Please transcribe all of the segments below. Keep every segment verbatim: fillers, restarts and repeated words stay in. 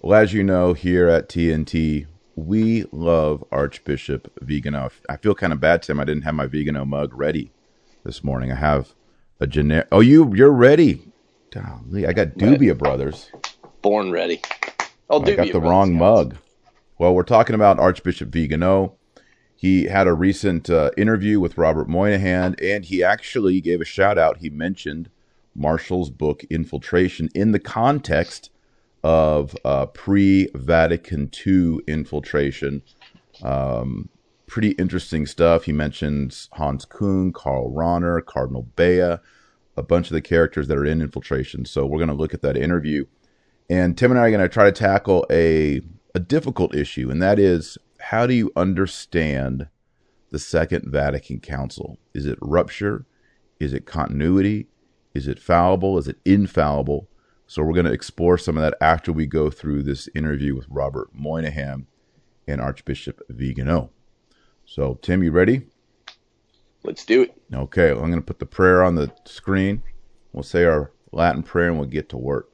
Well, as you know, here at T N T, we love Archbishop Vigano. I feel kind of bad, Tim. I didn't have my Vigano mug ready this morning. I have a generic. Oh, you you're ready. Golly, I got Dubia Brothers. Born ready. Oh, I got the wrong mug. Well, we're talking about Archbishop Vigano. He had a recent uh, interview with Robert Moynihan, and he actually gave a shout out. He mentioned Marshall's book, Infiltration, in the context of uh, pre-Vatican two infiltration. Um, pretty interesting stuff. He mentions Hans Küng, Karl Rahner, Cardinal Bea, a bunch of the characters that are in infiltration. So we're going to look at that interview. And Tim and I are going to try to tackle a, a difficult issue, and that is, how do you understand the Second Vatican Council? Is it rupture? Is it continuity? Is it fallible? Is it infallible? So we're going to explore some of that after we go through this interview with Robert Moynihan and Archbishop Vigano. So, Tim, you ready? Let's do it. Okay, well, I'm going to put the prayer on the screen. We'll say our Latin prayer and we'll get to work.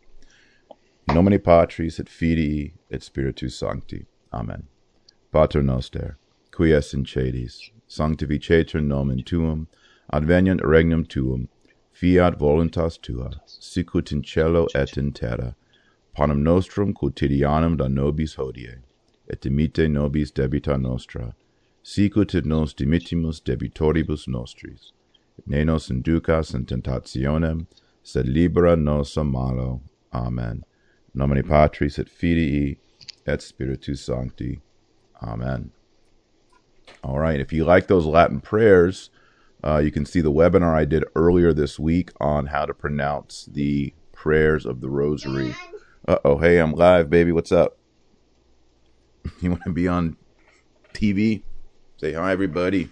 In nomine Patris et Filii et Spiritus Sancti. Amen. Pater noster, qui es in caelis, sanctificetur nomen tuum, adveniat regnum tuum, fiat voluntas tua, sicut in cielo et in terra. Panem nostrum quotidianum da nobis hodie, et dimitte nobis debita nostra, sicut et nos dimittimus debitoribus nostris. Et ne nos inducas in tentationem, sed libera nos a malo. Amen. Nomine Patris et Filii et Spiritus Sancti. Amen. All right. If you like those Latin prayers, uh, you can see the webinar I did earlier this week on how to pronounce the prayers of the Rosary. Uh-oh. Hey, I'm live, baby. What's up? You want to be on T V? Say hi, everybody.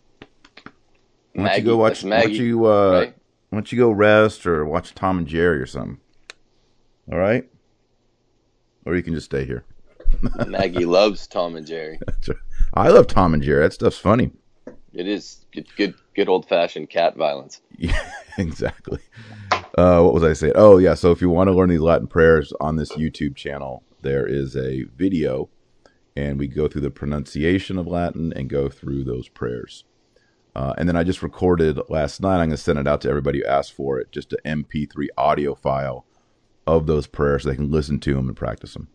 Why don't you go watch? Why don't you, uh, right? Why don't you go rest or watch Tom and Jerry or something? All right. Or you can just stay here. Maggie loves Tom and Jerry. I love Tom and Jerry. That stuff's funny. It is good, good, good old-fashioned cat violence. Yeah, exactly. Uh, what was I saying? Oh, yeah. So if you want to learn these Latin prayers on this YouTube channel, there is a video, and we go through the pronunciation of Latin and go through those prayers. Uh, and then I just recorded last night. I'm going to send it out to everybody who asked for it, just an M P three audio file of those prayers so they can listen to them and practice them.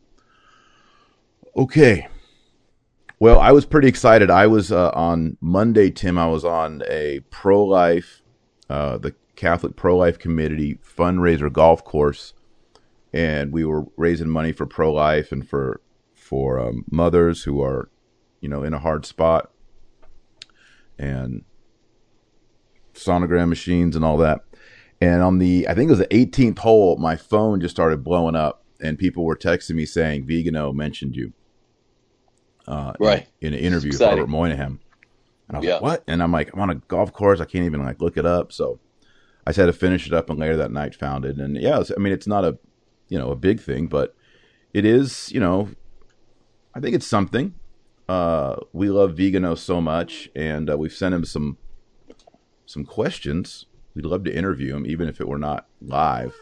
Okay. Well, I was pretty excited. I was uh, on Monday, Tim, I was on a pro-life, uh, the Catholic Pro-Life Committee fundraiser golf course, and we were raising money for pro-life and for for um, mothers who are, you know, in a hard spot, and sonogram machines and all that. And on the, I think it was the eighteenth hole, my phone just started blowing up, and people were texting me saying, Vigano mentioned you. Uh, right. In, in an interview with Robert Moynihan. And I was yeah. like, what? And I'm like, I'm on a golf course. I can't even like look it up. So I just had to finish it up, and later that night found it. And yeah, it was, I mean, it's not a, you know, a big thing, but it is, you know, I think it's something. Uh, we love Vigano so much, and uh, we've sent him some, some questions. We'd love to interview him, even if it were not live.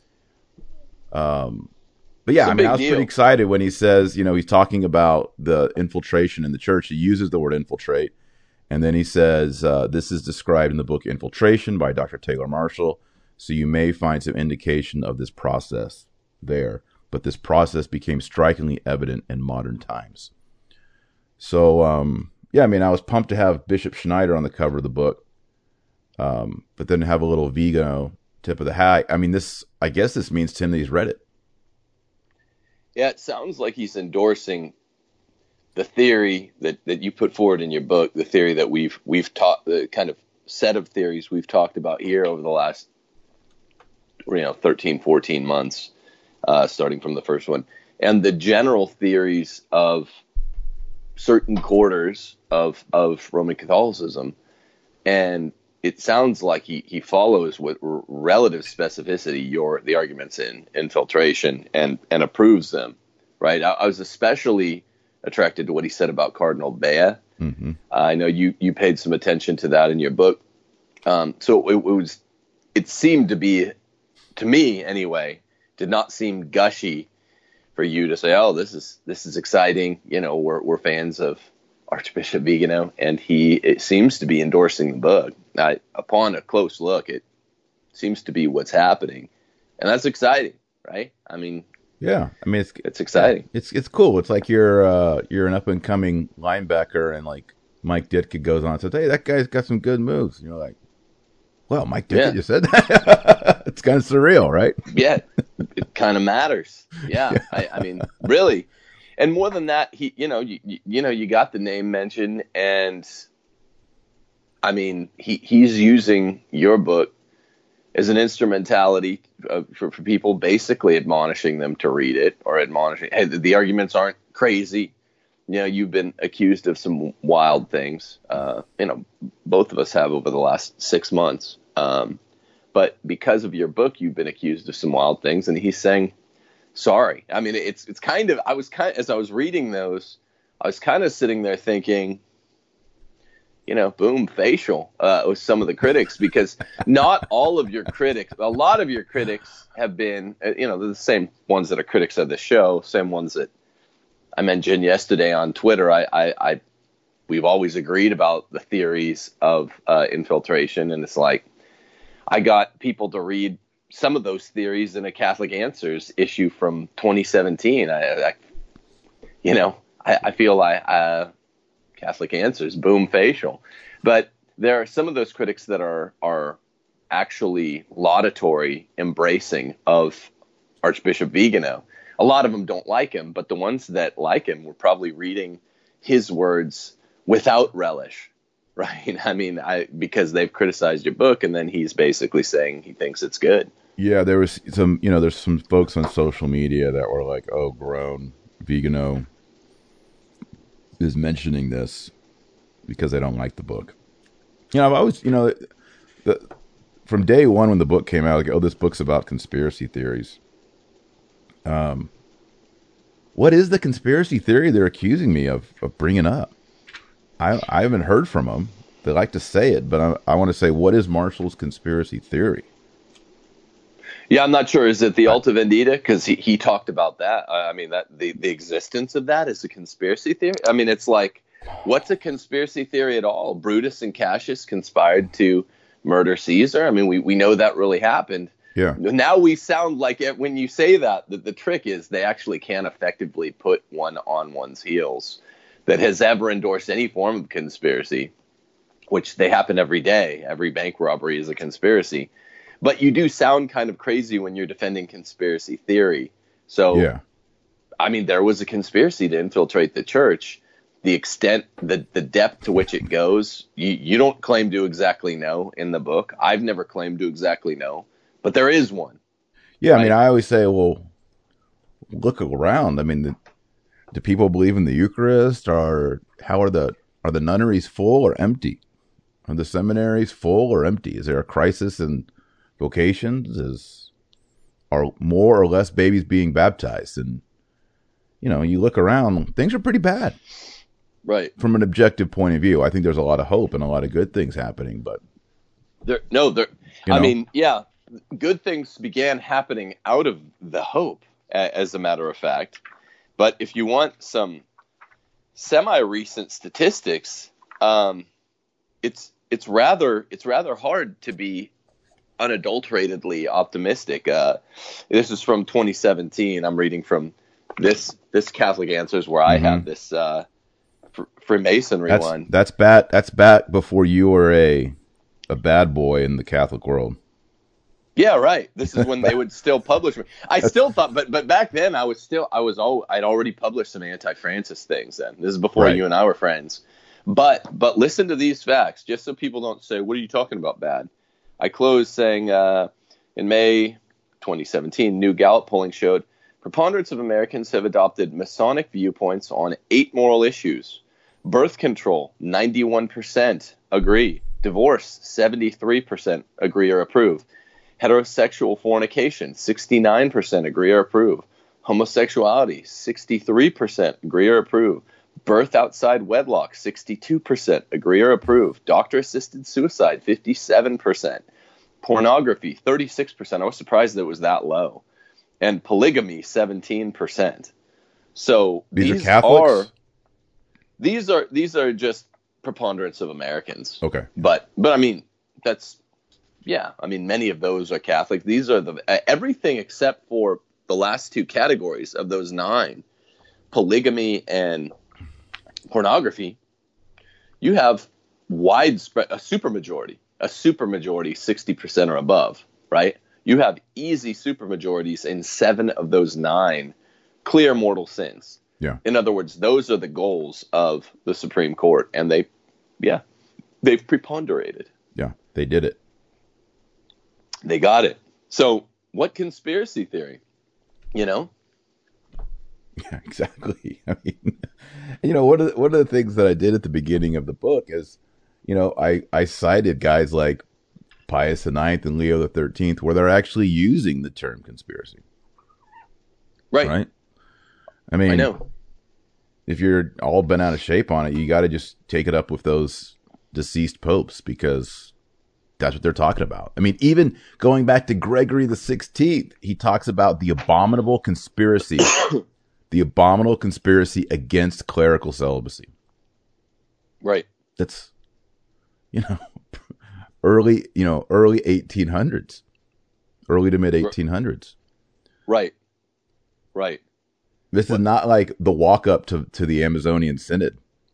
Um, but yeah, I mean, I was deal. pretty excited when he says, you know, he's talking about the infiltration in the church. He uses the word infiltrate. And then he says, uh, this is described in the book Infiltration by Doctor Taylor Marshall. So you may find some indication of this process there. But this process became strikingly evident in modern times. So, um, yeah, I mean, I was pumped to have Bishop Schneider on the cover of the book. Um, but then have a little Vigano tip of the hat. I mean, this, I guess this means, Tim, that he's read it. Yeah, it sounds like he's endorsing the theory that, that you put forward in your book, the theory that we've we've taught, the kind of set of theories we've talked about here over the last, you know, thirteen, fourteen months, uh, starting from the first one. And the general theories of certain quarters of, of Roman Catholicism. And it sounds like he, he follows with r- relative specificity your the arguments in infiltration and, and approves them, right? I, I was especially attracted to what he said about Cardinal Bea. Mm-hmm. Uh, I know you, you paid some attention to that in your book. Um, so it, it was it seemed to be, to me anyway, did not seem gushy for you to say, oh, this is this is exciting. You know, we're we're fans of Archbishop Vigano, and he it seems to be endorsing the book. I, upon a close look, it seems to be what's happening, and that's exciting, right? I mean, yeah, I mean it's it's exciting. It's it's cool. It's like you're uh, you're an up and coming linebacker, and like Mike Ditka goes on and says, "Hey, that guy's got some good moves." And you're like, "Well, Mike Ditka Yeah. just said that." It's kind of surreal, right? Yeah, it kind of matters. Yeah, yeah. I, I mean, really, and more than that, he, you know, you, you know, you got the name mentioned, and I mean, he he's using your book as an instrumentality uh, for, for people, basically admonishing them to read it or admonishing. Hey, the, the arguments aren't crazy. You know, you've been accused of some wild things. Uh, you know, both of us have over the last six months. Um, But because of your book, you've been accused of some wild things, and he's saying, sorry. I mean, it's it's kind of, I was kind of, as I was reading those, I was kind of sitting there thinking, you know, boom, facial uh, with some of the critics, because not all of your critics, a lot of your critics have been, you know, they're the same ones that are critics of the show, same ones that I mentioned yesterday on Twitter. I, I, I we've always agreed about the theories of uh, infiltration, and it's like, I got people to read some of those theories in a Catholic Answers issue from twenty seventeen. I, I you know, I, I feel like uh, Catholic Answers, boom, facial. But there are some of those critics that are are actually laudatory, embracing of Archbishop Vigano. A lot of them don't like him, but the ones that like him were probably reading his words without relish. Right. I mean, I because they've criticized your book, and then he's basically saying he thinks it's good. Yeah, there was some, you know, there's some folks on social media that were like, oh, groan, Vigano is mentioning this because they don't like the book. You know, I've always, you know, the, from day one when the book came out, like, oh, this book's about conspiracy theories. Um, what is the conspiracy theory they're accusing me of, of bringing up? I, I haven't heard from them. They like to say it, but I, I want to say, what is Marshall's conspiracy theory? Yeah, I'm not sure. Is it the Alta Vendita? Because he, he talked about that. I mean, that the, the existence of that is a conspiracy theory. I mean, it's like, what's a conspiracy theory at all? Brutus and Cassius conspired to murder Caesar. I mean, we, we know that really happened. Yeah. Now we sound like it when you say that, that the trick is they actually can't effectively put one on one's heels that has ever endorsed any form of conspiracy, which they happen every day. Every bank robbery is a conspiracy. But you do sound kind of crazy when you're defending conspiracy theory. So, yeah. I mean, there was a conspiracy to infiltrate the church. The extent, the, the depth to which it goes, you, you don't claim to exactly know in the book. I've never claimed to exactly know, but there is one. Yeah, right? I mean, I always say, well, look around. I mean, the, do people believe in the Eucharist, or how are the are the nunneries full or empty? Are the seminaries full or empty? Is there a crisis in vocations? Is are more or less babies being baptized? And you know, you look around, things are pretty bad. Right. From an objective point of view, I think there's a lot of hope and a lot of good things happening. But there, no, there. You know? I mean, yeah, good things began happening out of the hope, as a matter of fact. But if you want some semi-recent statistics, um, it's it's rather it's rather hard to be unadulteratedly optimistic. Uh, this is from twenty seventeen. I'm reading from this this Catholic Answers, where I mm-hmm. have this uh, fr- Freemasonry that's, one. That's back. That's back before you were a a bad boy in the Catholic world. Yeah, right. This is when they would still publish me. I still thought, but but back then I was still I was all I'd already published some anti-Francis things. Then this is before right. you and I were friends. But but listen to these facts, just so people don't say, "What are you talking about, bad?" I closed saying, uh, in May twenty seventeen, new Gallup polling showed preponderance of Americans have adopted Masonic viewpoints on eight moral issues. Birth control, ninety-one percent agree. Divorce, seventy-three percent agree or approve. Heterosexual fornication, sixty-nine percent agree or approve. Homosexuality, sixty-three percent agree or approve. Birth outside wedlock, sixty-two percent agree or approve. Doctor-assisted suicide, fifty-seven percent. Pornography, thirty-six percent. I was surprised that it was that low. And polygamy, seventeen percent. So These, these are Catholics? are these are these are just preponderance of Americans. Okay. But but I mean that's yeah, I mean many of those are Catholic. These are the everything except for the last two categories of those nine, polygamy and pornography. You have widespread a supermajority, a supermajority sixty percent or above, right? You have easy supermajorities in seven of those nine clear mortal sins. Yeah. In other words, those are the goals of the Supreme Court, and they, yeah, they've preponderated. Yeah, they did it. They got it. So, what conspiracy theory? You know? Yeah, exactly. I mean, you know, one of the, one of the things that I did at the beginning of the book is, you know, I I cited guys like Pius the Ninth and Leo the Thirteenth, where they're actually using the term conspiracy. Right. Right. I mean, I know. If you're all bent out of shape on it, you got to just take it up with those deceased popes, because that's what they're talking about. I mean, even going back to Gregory the Sixteenth, he talks about the abominable conspiracy, the abominable conspiracy against clerical celibacy. Right. That's, you know, early, you know, early eighteen hundreds, early to mid eighteen hundreds. Right. Right. This is not like the walk up to, to the Amazonian Synod,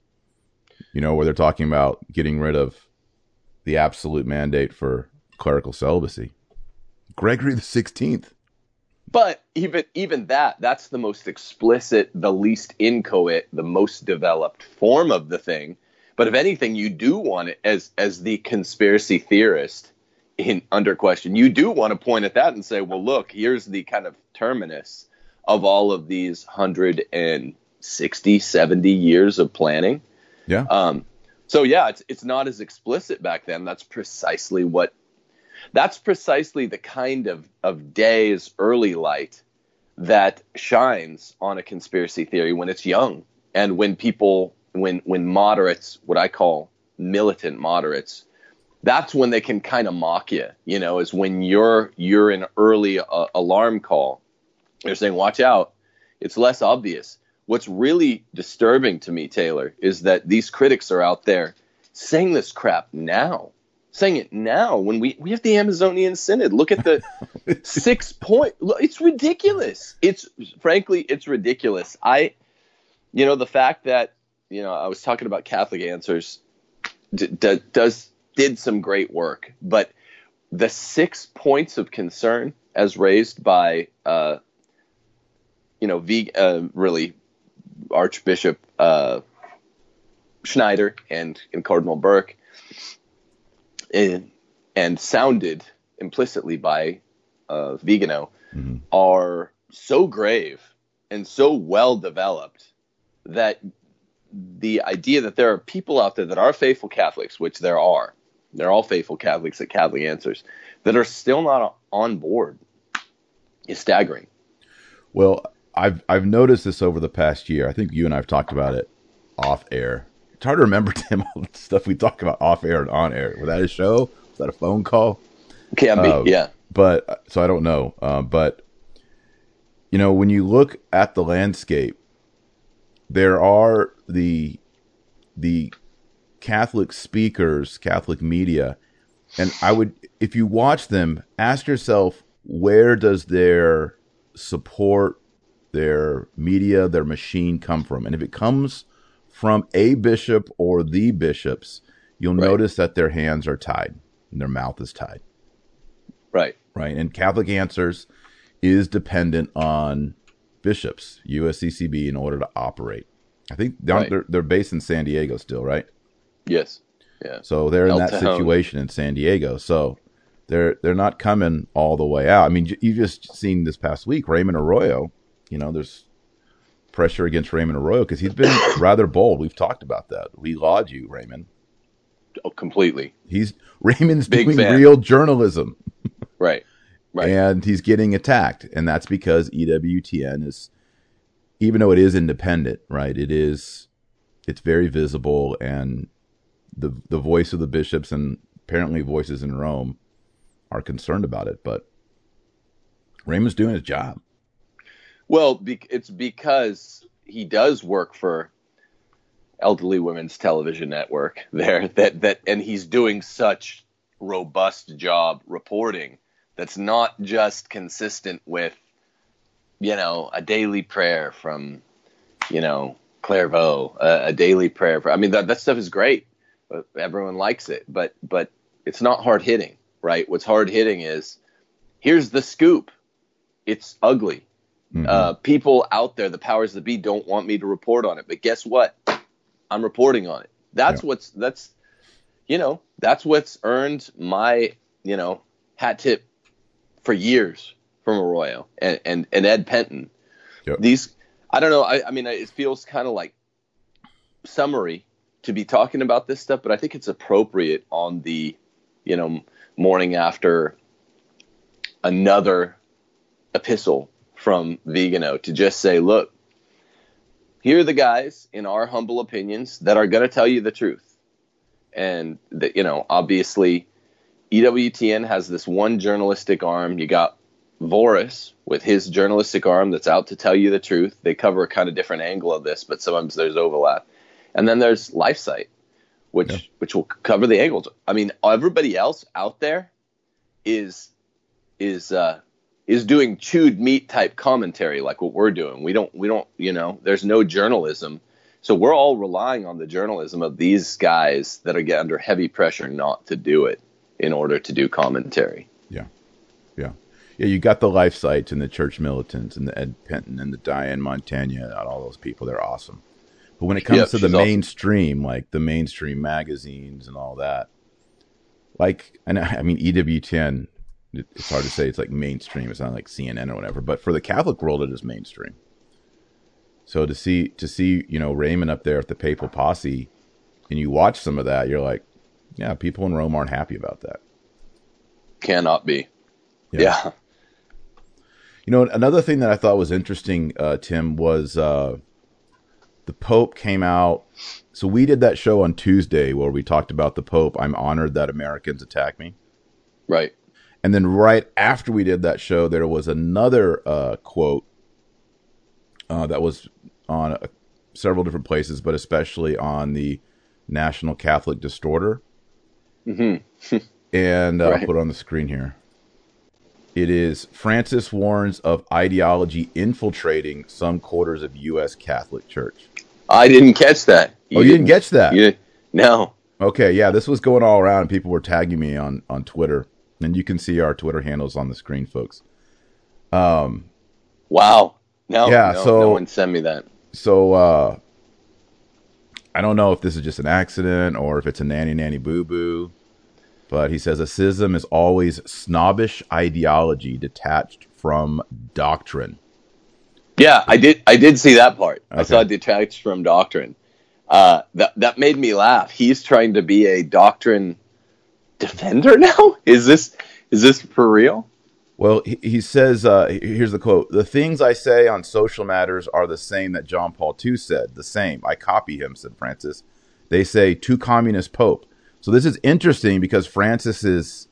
you know, where they're talking about getting rid of the absolute mandate for clerical celibacy. Gregory the Sixteenth. But even even that, that's the most explicit, the least inchoate, the most developed form of the thing. But if anything, you do want it as as the conspiracy theorist in under question, you do want to point at that and say, well, look, here's the kind of terminus of all of these one hundred sixty, seventy years of planning. Yeah. Um, so, yeah, it's it's not as explicit back then. That's precisely what that's precisely the kind of, of day's early light that shines on a conspiracy theory when it's young. And when people, when when moderates, what I call militant moderates, that's when they can kind of mock you, you know, is when you're you're an early uh, alarm call. They're saying, watch out. It's less obvious. What's really disturbing to me, Taylor, is that these critics are out there saying this crap now, saying it now when we, we have the Amazonian Synod. Look at the six point. It's ridiculous. It's frankly, it's ridiculous. I, you know, the fact that, you know, I was talking about Catholic Answers d- d- does did some great work, but the six points of concern as raised by, uh, you know, v, uh, really Archbishop uh, Schneider and, and Cardinal Burke, and, and sounded implicitly by uh, Vigano, mm-hmm. are so grave and so well developed that the idea that there are people out there that are faithful Catholics, which there are, they're all faithful Catholics at Catholic Answers, that are still not on board is staggering. Well, I've I've noticed this over the past year. I think you and I have talked about it off air. It's hard to remember, Tim, all the stuff we talk about off air and on air. Was that a show? Was that a phone call? Can be, uh, yeah. But so I don't know. Uh, but you know, when you look at the landscape, there are the the Catholic speakers, Catholic media, and I would, if you watch them, ask yourself, where does their support, their media, their machine come from? And if it comes from a bishop or the bishops, you'll right. notice that their hands are tied and their mouth is tied. Right. Right. And Catholic Answers is dependent on bishops, U S C C B, in order to operate. I think they're, right. they're, they're based in San Diego still, right? Yes. Yeah. So they're in El that Tejon. situation in San Diego. So they're they're not coming all the way out. I mean, you just seen this past week, Raymond Arroyo. You know, there's pressure against Raymond Arroyo because he's been rather bold. We've talked about that. We laud you, Raymond. Oh, completely. He's Raymond's Big doing fan. real journalism. Right. Right. And he's getting attacked. And that's because E W T N is, even though it is independent, right, it is, it's very visible, and the the voice of the bishops and apparently voices in Rome are concerned about it. But Raymond's doing his job. Well, be, it's because he does work for Elderly Women's Television Network there, that that, and he's doing such robust job reporting that's not just consistent with, you know, a daily prayer from, you know, Clairvaux, a, a daily prayer. For, I mean, that that stuff is great. Everyone likes it, but but it's not hard hitting, right? What's hard hitting is, here's the scoop. It's ugly. Mm-hmm. Uh, people out there, the powers that be, don't want me to report on it, but guess what? I'm reporting on it. That's yeah. what's that's, you know, that's what's earned my, you know, hat tip for years from Arroyo and and, and Ed Penton. Yep. These, I don't know. I, I mean, it feels kind of like summary to be talking about this stuff, but I think it's appropriate on the, you know, morning after another epistle from Vigano to just say, look, here are the guys, in our humble opinions, that are going to tell you the truth. And that, you know, obviously E W T N has this one journalistic arm. You got Voris with his journalistic arm that's out to tell you the truth. They cover a kind of different angle of this, but sometimes there's overlap. And then there's LifeSite, which yeah. which will cover the angles. I mean, everybody else out there is is uh, is doing chewed meat type commentary like what we're doing. We don't we don't you know. There's no journalism, so we're all relying on the journalism of these guys that are get under heavy pressure not to do it in order to do commentary. Yeah, yeah, yeah. You got the LifeSites and the Church Militants and the Ed Penton and the Diane Montagna and all those people. They're awesome. But when it comes yep, to the mainstream, awesome. like the mainstream magazines and all that, like, and I mean, E W T N, it's hard to say it's like mainstream. It's not like C N N or whatever. But for the Catholic world, it is mainstream. So to see, to see, you know, Raymond up there at the Papal Posse, and you watch some of that, you're like, yeah, people in Rome aren't happy about that. Cannot be. Yeah. yeah. You know, another thing that I thought was interesting, uh, Tim, was... Uh, the Pope came out. So we did that show on Tuesday where we talked about the Pope. I'm honored that Americans attack me. Right. And then right after we did that show, there was another uh, quote uh, that was on uh, several different places, but especially on the National Catholic Distorter. Mm-hmm. and uh, right. I'll put it on the screen here. It is Francis warns of ideology infiltrating some quarters of U S Catholic Church. I didn't catch that. You oh, you didn't, didn't catch that? You, no. Okay, yeah, this was going all around, and people were tagging me on, on Twitter. And you can see our Twitter handles on the screen, folks. Um, wow. No, yeah, no, so, no one sent me that. So, uh, I don't know if this is just an accident or if it's a nanny nanny boo-boo. But he says a schism is always snobbish ideology detached from doctrine. Yeah, I did. I did see that part. Okay. I saw detached from doctrine. Uh, that that made me laugh. He's trying to be a doctrine defender now. Is this is this for real? Well, he, he says. Uh, here's the quote: "The things I say on social matters are the same that John Paul the Second said. The same. I copy him," said Francis. They say too communist Pope. So this is interesting because Francis is.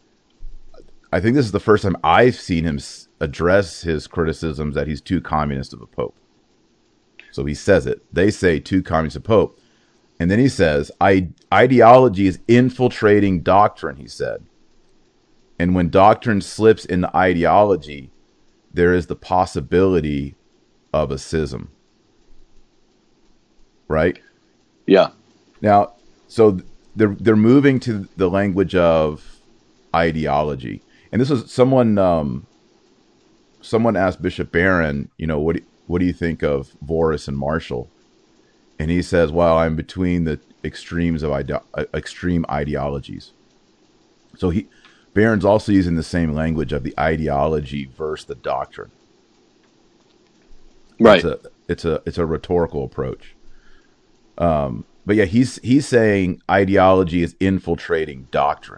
I think this is the first time I've seen him address his criticisms that he's too communist of a pope. So he says it. They say too communist of a pope. And then he says, I, ideology is infiltrating doctrine, he said. And when doctrine slips into ideology, there is the possibility of a schism. Right? Yeah. Now, so they're, they're moving to the language of ideology. And this was someone, um, someone asked Bishop Barron, you know, what do, what do you think of Voris and Marshall? And he says, well, I'm between the extremes of ide- extreme ideologies. So he, Barron's also using the same language of the ideology versus the doctrine. Right. It's a, it's a, it's a rhetorical approach. Um, but yeah, he's, he's saying ideology is infiltrating doctrine.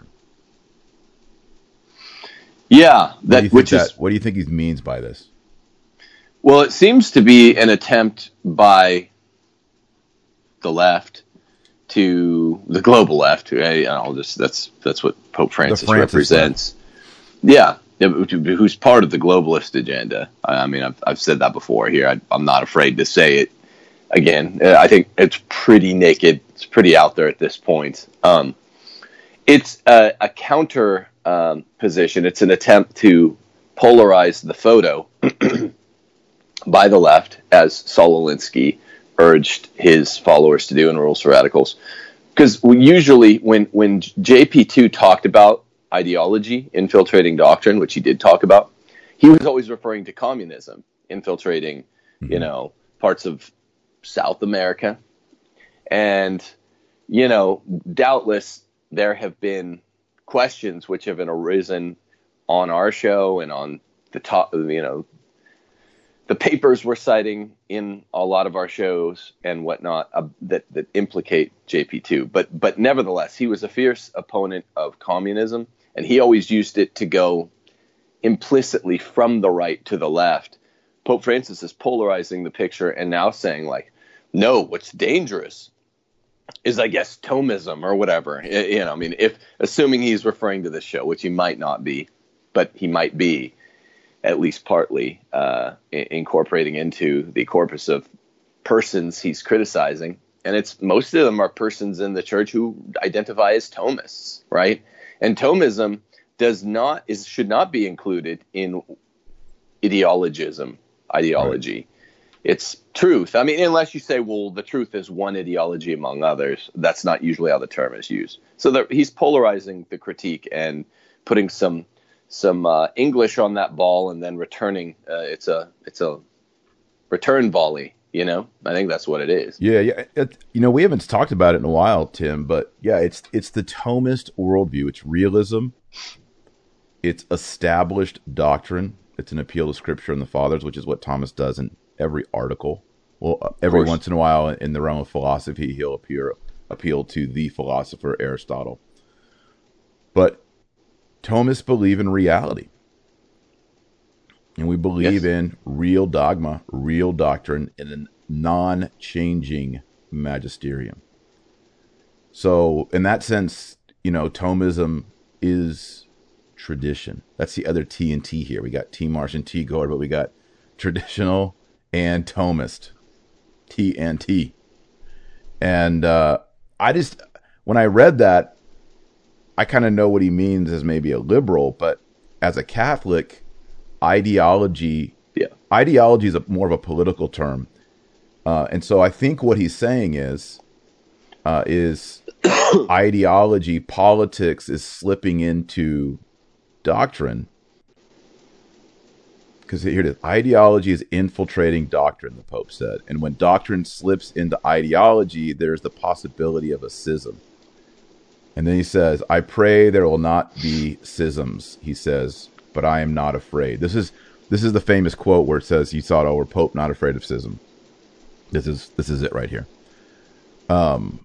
Yeah, that which that, is what do you think he means by this? Well, it seems to be an attempt by the left to the global left. Right? I'll just that's that's what Pope Francis, Francis represents. Left. Yeah, who's part of the globalist agenda. I mean, I've, I've said that before here. I, I'm not afraid to say it again. I think it's pretty naked. It's pretty out there at this point. Um, it's a, a counter um, position. It's an attempt to polarize the photo by the left, as Saul Alinsky urged his followers to do in Rules for Radicals. Because usually when, when J P two talked about ideology infiltrating doctrine, which he did talk about, he was always referring to communism infiltrating, mm-hmm. you know, parts of South America. And, you know, doubtless there have been questions which have been arisen on our show and on the top, you know, the papers we're citing in a lot of our shows and whatnot uh, that, that implicate J P two. But, but nevertheless, he was a fierce opponent of communism, and he always used it to go implicitly from the right to the left. Pope Francis is polarizing the picture and now saying, like, no, what's dangerous is, I guess, Thomism or whatever. You know, I mean, if assuming he's referring to this show, which he might not be, but he might be, at least partly, uh, incorporating into the corpus of persons he's criticizing. And it's most of them are persons in the church who identify as Thomists, right? And Thomism does not is should not be included in ideologism, ideology. Right. It's truth. I mean, unless you say, well, the truth is one ideology among others. That's not usually how the term is used. So the, he's polarizing the critique and putting some some uh, English on that ball, and then returning. Uh, it's a it's a return volley. You know, I think that's what it is. Yeah, yeah. It, you know, we haven't talked about it in a while, Tim, but yeah, it's it's the Thomist worldview. It's realism. It's established doctrine. It's an appeal to Scripture and the Fathers, which is what Thomas does in every article. Well, every once in a while, in the realm of philosophy, he'll appear appeal to the philosopher Aristotle. But Thomists believe in reality. And we believe yes. in real dogma, real doctrine, and a non-changing magisterium. So, in that sense, you know, Thomism is tradition. That's the other T and T here. We got T. Martian, T. Gord, but we got traditional and Thomist. T and T. And uh, I just, when I read that, I kind of know what he means as maybe a liberal, but as a Catholic, ideology, yeah. ideology is a, more of a political term. Uh, and so I think what he's saying is, uh, is ideology, politics is slipping into doctrine. Because here it is, ideology is infiltrating doctrine, the Pope said. And when doctrine slips into ideology, there's the possibility of a schism. And then he says, I pray there will not be schisms, he says, but I am not afraid. This is this is the famous quote where it says, you saw it over Pope, not afraid of schism. This is this is it right here. Um,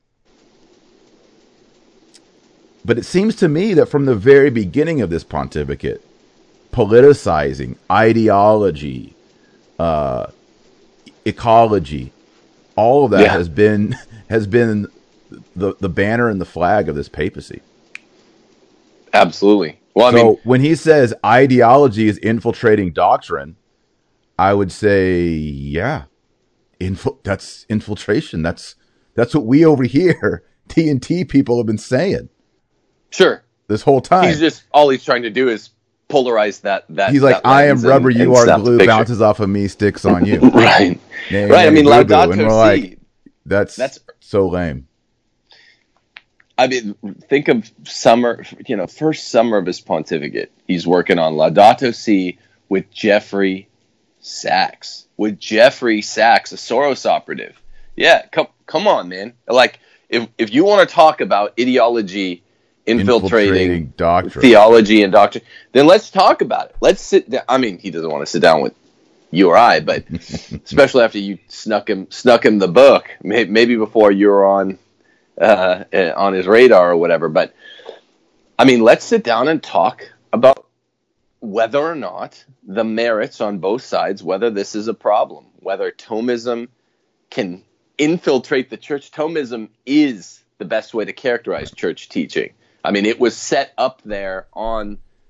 but it seems to me that from the very beginning of this pontificate, politicizing, ideology, uh, ecology, all of that yeah. has been has been the the banner and the flag of this papacy. Absolutely. Well, I so mean, when he says ideology is infiltrating doctrine, I would say, yeah, infil- that's infiltration. That's that's what we over here, T and T people, have been saying. Sure. This whole time. He's just all he's trying to do is polarize that. That he's like, that I am rubber, and, you and are glue. Bounces off of me, sticks on you. right. Nay, right. nay, I mean, Laudato and we're Si. like, that's that's so lame. I mean, think of summer, you know, first summer of his pontificate. He's working on Laudato Si with Jeffrey Sachs. With Jeffrey Sachs, a Soros operative. Yeah, come come on, man. Like, if if you want to talk about ideology infiltrating, infiltrating doctrine. theology and doctrine, then let's talk about it. Let's sit down. I mean, he doesn't want to sit down with you or I, but especially after you snuck him snuck him the book, maybe before you were on uh, on his radar or whatever. But I mean, let's sit down and talk about whether or not the merits on both sides, whether this is a problem, whether Thomism can infiltrate the church. Thomism is the best way to characterize church teaching. I mean, it was set up there on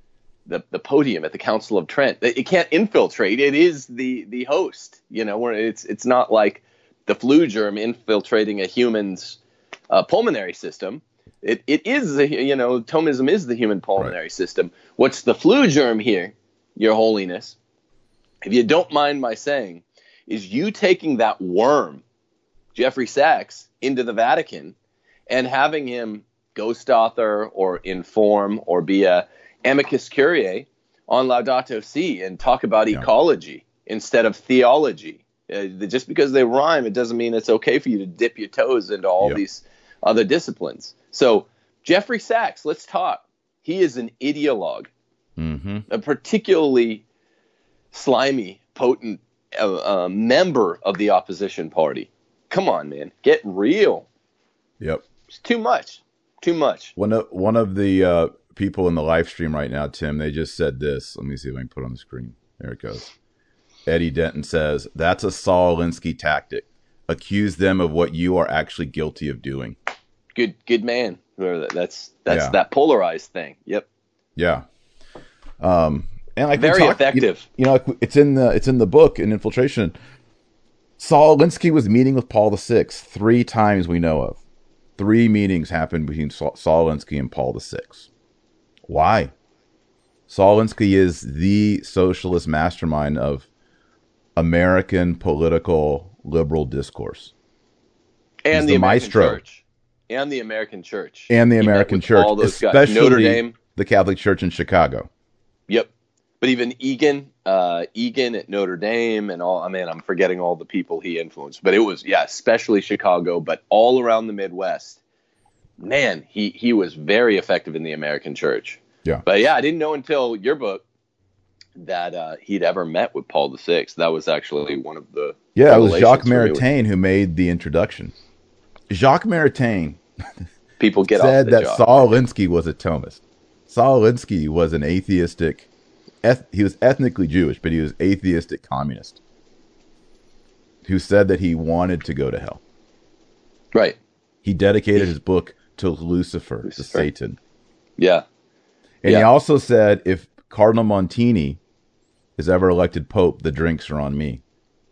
the, the podium at the Council of Trent. It can't infiltrate. It is the, the host, you know, where it's, it's not like the flu germ infiltrating a human's uh, pulmonary system. It, it is, the, you know, Thomism is the human pulmonary right. system. What's the flu germ here, Your Holiness, if you don't mind my saying, is you taking that worm, Jeffrey Sachs, into the Vatican and having him ghost author or inform or be a amicus curiae on Laudato Si and talk about yeah. ecology instead of theology. Uh, just because they rhyme, it doesn't mean it's okay for you to dip your toes into all yeah. these other disciplines. So Jeffrey Sachs, let's talk. He is an ideologue, mm-hmm. a particularly slimy, potent uh, uh, member of the opposition party. Come on, man. Get real. Yep. It's too much. Too much. One of, one of the uh, people in the live stream right now, Tim, they just said this. Let me see if I can put it on the screen. There it goes. Eddie Denton says, that's a Saul Alinsky tactic. Accuse them of what you are actually guilty of doing. Good good man. That's that's yeah. that polarized thing. Yep. Yeah. Um, and like very talk, effective. You, you know, like it's in the it's in the book in Infiltration. Saul Alinsky was meeting with Paul the Sixth three times we know of. Three meetings happened between Saul, Saul Alinsky and Paul the Sixth. Why? Saul Alinsky is the socialist mastermind of American political liberal discourse. And He's the, the American maestro. Church. And the American Church. And the He American Church. all those especially guys. Notre Dame. The Catholic Church in Chicago. Yep. But even Egan, uh, Egan at Notre Dame and all, I mean, I'm forgetting all the people he influenced. But it was, yeah, especially Chicago, but all around the Midwest. Man, he, he was very effective in the American Church. Yeah. But yeah, I didn't know until your book that uh, he'd ever met with Paul the Sixth. That was actually one of the yeah. It was Jacques Maritain who made the introduction. Jacques Maritain people get said off the that job. Saul Alinsky was a Thomist. Saul Alinsky was an atheistic. Eth- he was ethnically Jewish, but he was atheistic communist who said that he wanted to go to hell. Right. He dedicated his book to Lucifer, Lucifer. to Satan. Yeah. And yeah. he also said, if Cardinal Montini is ever elected Pope, the drinks are on me.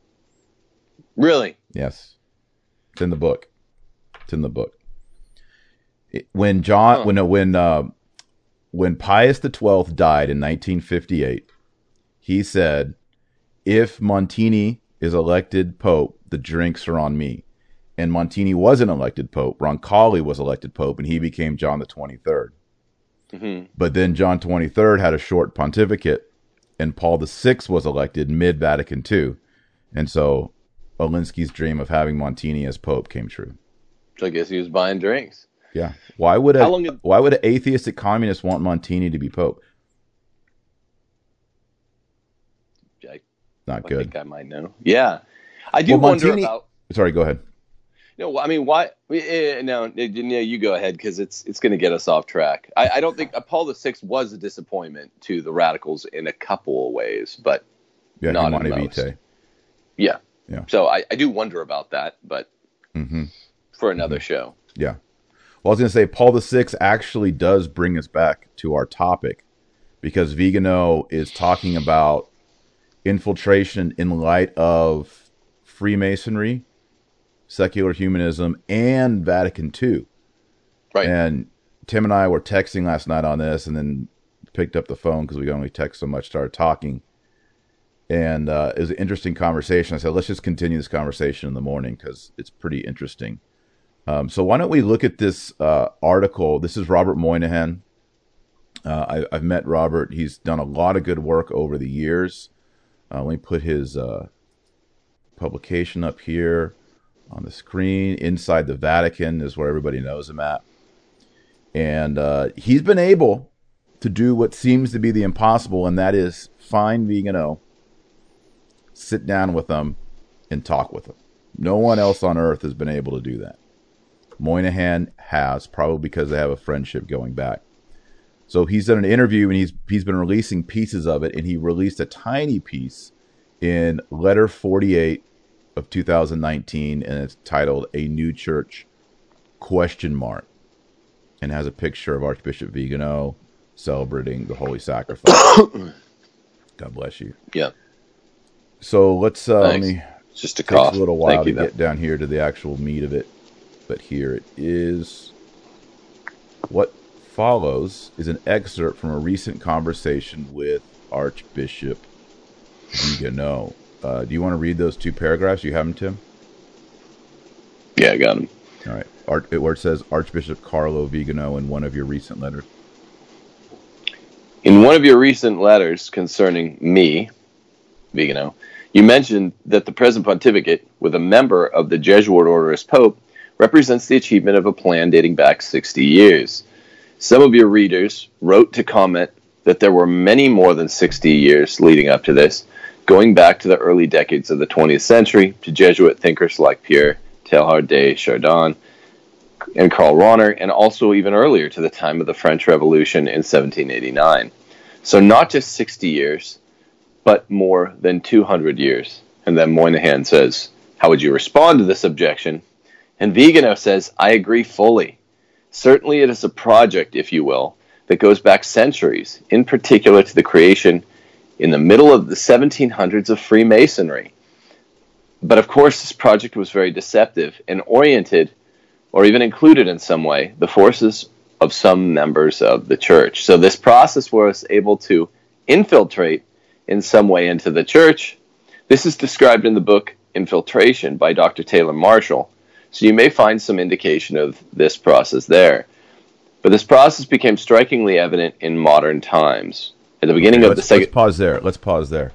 Really? Yes. It's in the book. It's in the book. It, when John, huh. when when uh, when Pius the Twelfth died in nineteen fifty-eight, he said, if Montini is elected Pope, the drinks are on me. And Montini wasn't elected Pope. Roncalli was elected Pope, and he became John the twenty-third. Mm-hmm. But then John the twenty-third had a short pontificate, and Paul the Sixth was elected mid-Vatican two. And so Alinsky's dream of having Montini as Pope came true. So I guess he was buying drinks. Yeah. Why would a, did... why would an atheistic communist want Montini to be Pope? I, Not I good. I think I might know. Yeah. I do well, wonder Montini... about... Sorry, go ahead. No, I mean, why? No, no, you go ahead because it's it's going to get us off track. I, I don't think uh, Paul the Sixth was a disappointment to the radicals in a couple of ways, but yeah, not in most. Vitae. Yeah, yeah. So I, I do wonder about that, but mm-hmm. for another mm-hmm. show. Yeah. Well, I was going to say Paul the Sixth actually does bring us back to our topic because Vigano is talking about infiltration in light of Freemasonry, secular humanism, and Vatican two. Right. And Tim and I were texting last night on this and then picked up the phone because we could only text so much, started talking. And uh, it was an interesting conversation. I said, let's just continue this conversation in the morning because it's pretty interesting. Um, so why don't we look at this uh, article? This is Robert Moynihan. Uh, I, I've met Robert. He's done a lot of good work over the years. Uh, let me put his uh, publication up here on the screen. Inside the Vatican is where everybody knows him at. And uh, he's been able to do what seems to be the impossible, and that is find Vigano, sit down with them, and talk with them. No one else on earth has been able to do that. Moynihan has, probably because they have a friendship going back. So he's done an interview, and he's he's been releasing pieces of it, and he released a tiny piece in Letter forty-eight of two thousand nineteen, and it's titled A New Church question mark, and has a picture of Archbishop Vigano celebrating the Holy Sacrifice. God bless you. Yeah. So let's uh, let Thanks. me. It's just a Takes cough. a little while Thank to you, though. get down here to the actual meat of it, but here it is. What follows is an excerpt from a recent conversation with Archbishop Vigano. Uh, do you want to read those two paragraphs? You have them, Tim? Yeah, I got him. All right. Art, where it says Archbishop Carlo Vigano in one of your recent letters. In one of your recent letters concerning me, Vigano, you mentioned that the present pontificate, with a member of the Jesuit order as Pope, represents the achievement of a plan dating back sixty years. Some of your readers wrote to comment that there were many more than sixty years leading up to this, going back to the early decades of the twentieth century to Jesuit thinkers like Pierre Teilhard de Chardin and Karl Rahner, and also even earlier to the time of the French Revolution in seventeen eighty-nine. So not just sixty years, but more than two hundred years. And then Moynihan says, how would you respond to this objection? And Vigano says, I agree fully. Certainly it is a project, if you will, that goes back centuries, in particular to the creation in the middle of the seventeen hundreds of Freemasonry. But of course, this project was very deceptive and oriented, or even included in some way, the forces of some members of the church. So this process was able to infiltrate in some way into the church. This is described in the book Infiltration by Doctor Taylor Marshall. So you may find some indication of this process there. But this process became strikingly evident in modern times. At the beginning Okay, of the let's, second... let's pause there. Let's pause there.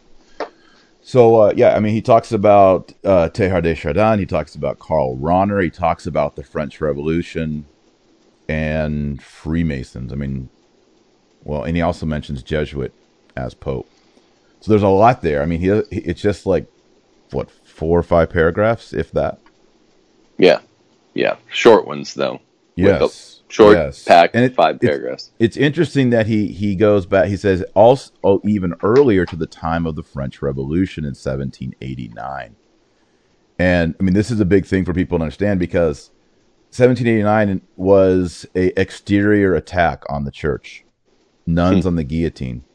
So, uh, yeah, I mean, he talks about uh, Teilhard de Chardin. He talks about Karl Rahner. He talks about the French Revolution and Freemasons. I mean, well, and he also mentions Jesuit as Pope. So there's a lot there. I mean, he, it's just like, what, four or five paragraphs, if that? Yeah, yeah. Short ones, though. Yes. Short, yes. packed, and it, five it's, paragraphs. It's interesting that he, he goes back, he says, also oh, even earlier to the time of the French Revolution in seventeen eighty-nine. And, I mean, this is a big thing for people to understand because seventeen eighty-nine was a exterior attack on the church. Nuns on the guillotine.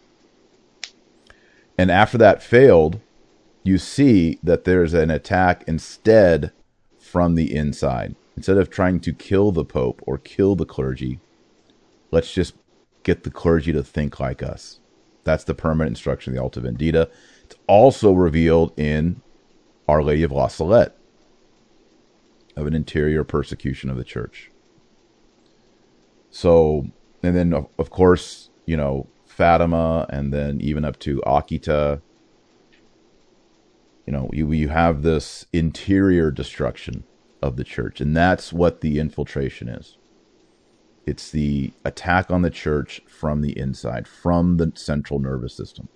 And after that failed, you see that there's an attack instead from the inside. Instead of trying to kill the Pope or kill the clergy, let's just get the clergy to think like us. That's the permanent instruction of the Alta Vendita. It's also revealed in Our Lady of La Salette, of an interior persecution of the church. So, and then, of, of course, you know, Fatima, and then even up to Akita. You know, you, you have this interior destruction of the church, and that's what the infiltration is. It's the attack on the church from the inside, from the central nervous system.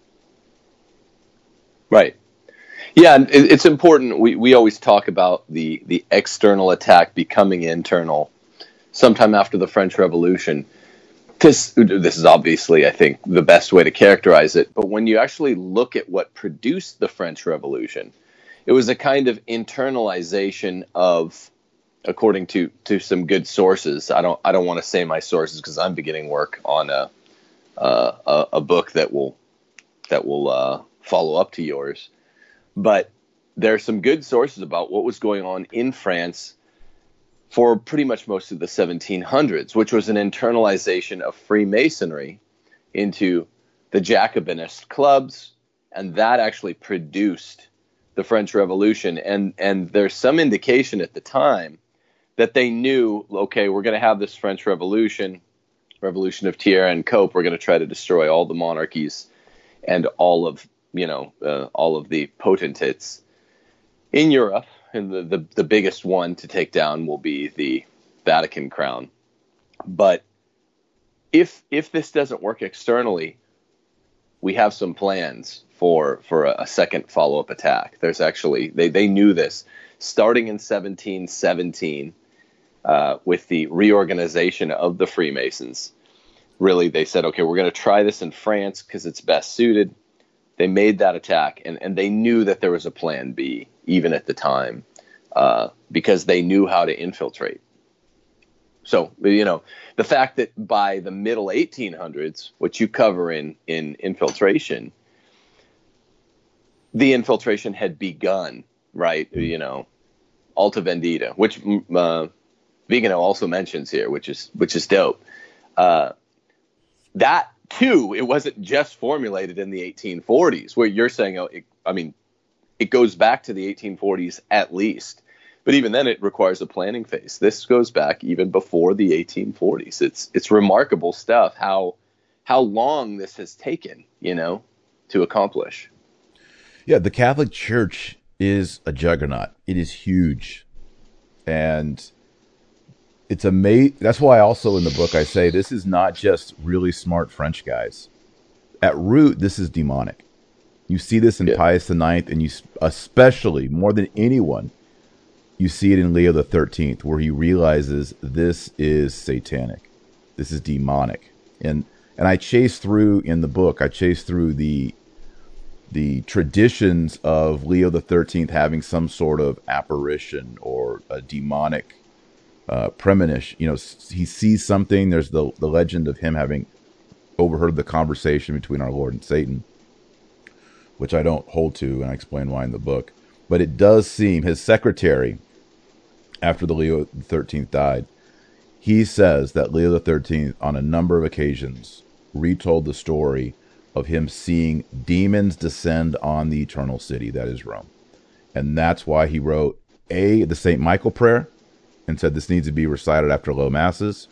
Right. Yeah, and it's important. We, we always talk about the, the external attack becoming internal sometime after the French Revolution. This, this is obviously, I think, the best way to characterize it. But when you actually look at what produced the French Revolution, it was a kind of internalization of, according to, to some good sources. I don't I don't want to say my sources because I'm beginning work on a uh, a, a book that will that will uh, follow up to yours. But there are some good sources about what was going on in France for pretty much most of the seventeen hundreds, which was an internalization of Freemasonry into the Jacobinist clubs, and that actually produced the French Revolution. And and there's some indication at the time that they knew, okay, we're going to have this French Revolution, Revolution of Thiers and Cope. We're going to try to destroy all the monarchies and all of, you know, uh, all of the potentates in Europe. And the, the, the biggest one to take down will be the Vatican crown. But if if this doesn't work externally, we have some plans for for a, a second follow-up attack. There's actually, they, they knew this. Starting in seventeen seventeen, uh, with the reorganization of the Freemasons, really they said, okay, we're going to try this in France because it's best suited. They made that attack, and, and they knew that there was a plan B, even at the time, uh, because they knew how to infiltrate. So, you know, the fact that by the middle eighteen hundreds, which you cover in, in Infiltration, the infiltration had begun, right? You know, Alta Vendita, which uh, Vigano also mentions here, which is which is dope. Uh, that, too, it wasn't just formulated in the eighteen forties, where you're saying, oh, it, I mean, it goes back to the eighteen forties at least. But even then, it requires a planning phase. This goes back even before the eighteen forties. It's it's remarkable stuff how how long this has taken, you know, to accomplish. Yeah, the Catholic Church is a juggernaut. It is huge. And it's amazing. That's why also in the book I say this is not just really smart French guys. At root, this is demonic. You see this in yeah. Pius the Ninth, and you especially, more than anyone, you see it in Leo the Thirteenth, where he realizes this is satanic. This is demonic. And and I chase through in the book, I chase through the the traditions of Leo the Thirteenth having some sort of apparition or a demonic uh, premonition. You know, he sees something. There's the, the legend of him having overheard the conversation between our Lord and Satan, which I don't hold to, and I explain why in the book. But it does seem his secretary, after the Leo the Thirteenth died, he says that Leo the Thirteenth, on a number of occasions, retold the story of him seeing demons descend on the eternal city, that is Rome. And that's why he wrote, A, the Saint Michael prayer, and said this needs to be recited after low masses.